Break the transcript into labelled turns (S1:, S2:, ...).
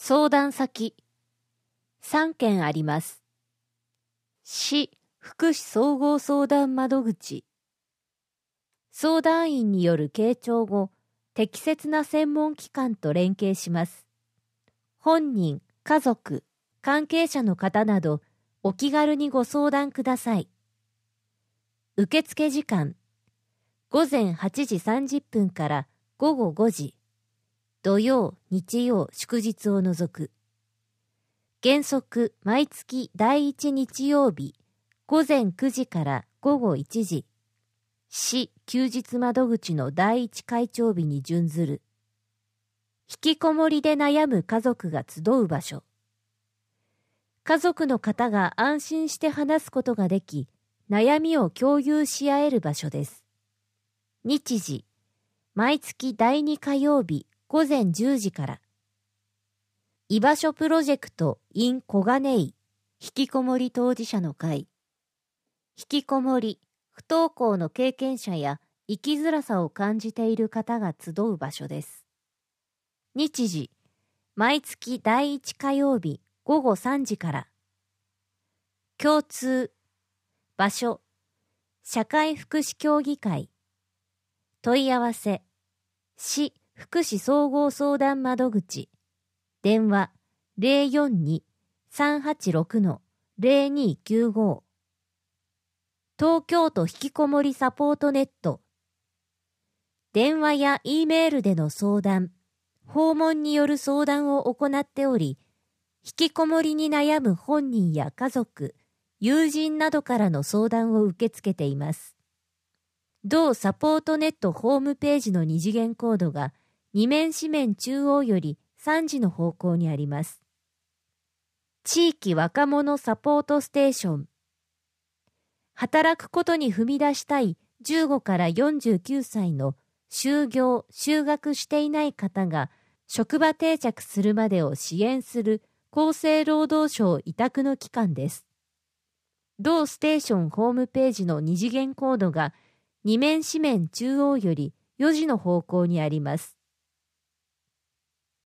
S1: 相談先3件あります。市福祉総合相談窓口。相談員による傾聴後、適切な専門機関と連携します。本人、家族、関係者の方など、お気軽にご相談ください。受付時間、午前8時30分から午後5時。土曜、日曜、祝日を除く。原則、毎月第1日曜日、午前9時から午後1時。市休日窓口の第一会長日に準ずる。引きこもりで悩む家族が集う場所。家族の方が安心して話すことができ、悩みを共有し合える場所です。日時、毎月第2火曜日午前10時から。居場所プロジェクト in 小金井、引きこもり当事者の会。引きこもり、不登校の経験者や生きづらさを感じている方が集う場所です。日時、毎月第1火曜日午後3時から。共通、場所、社会福祉協議会。問い合わせ、市福祉総合相談窓口。電話 042-386-0295。東京都引きこもりサポートネット。電話や E メールでの相談、訪問による相談を行っており、引きこもりに悩む本人や家族、友人などからの相談を受け付けています。同サポートネットホームページの二次元コードが二面四面中央より3時の方向にあります。地域若者サポートステーション。働くことに踏み出したい15から49歳の就業・就学していない方が職場定着するまでを支援する厚生労働省委託の機関です。同ステーションホームページの二次元コードが二面四面中央より4時の方向にあります。